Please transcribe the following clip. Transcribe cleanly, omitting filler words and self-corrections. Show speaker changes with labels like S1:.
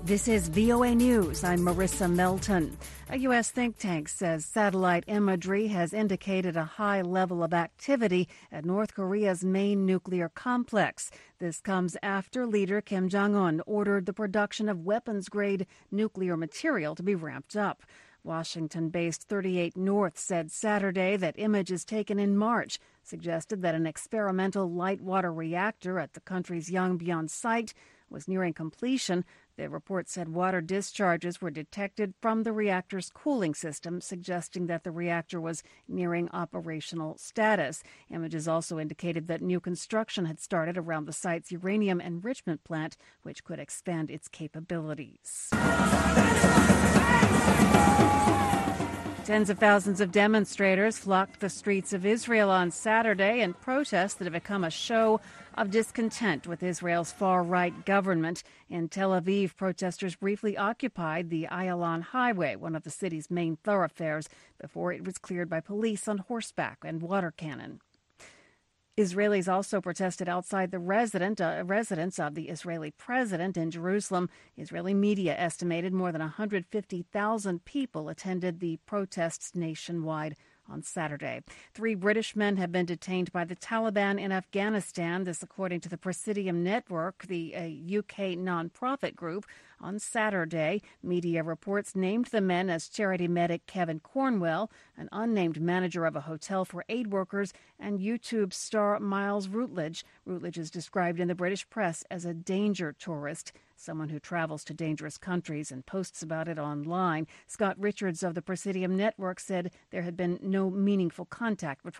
S1: This is VOA News. I'm Marissa Melton. A U.S. think tank says satellite imagery has indicated a high level of activity at North Korea's main nuclear complex. This comes after leader Kim Jong-un ordered the production of weapons-grade nuclear material to be ramped up. Washington-based 38 North said Saturday that images taken in March suggested that an experimental light water reactor at the country's Yongbyon site was nearing completion. The report said water discharges were detected from the reactor's cooling system, suggesting that the reactor was nearing operational status. Images also indicated that new construction had started around the site's uranium enrichment plant, which could expand its capabilities. Tens of thousands of demonstrators flocked the streets of Israel on Saturday in protests that have become a show of discontent with Israel's far-right government. In Tel Aviv, protesters briefly occupied the Ayalon Highway, one of the city's main thoroughfares, before it was cleared by police on horseback and water cannon. Israelis also protested outside the residence of the Israeli president in Jerusalem. Israeli media estimated more than 150,000 people attended the protests nationwide on Saturday. 3 British men have been detained by the Taliban in Afghanistan. This according to the Presidium Network, the UK non-profit group. On Saturday, media reports named the men as charity medic Kevin Cornwell, an unnamed manager of a hotel for aid workers, and YouTube star Miles Routledge. Routledge is described in the British press as a danger tourist, someone who travels to dangerous countries and posts about it online. Scott Richards of the Presidium Network said there had been no meaningful contact between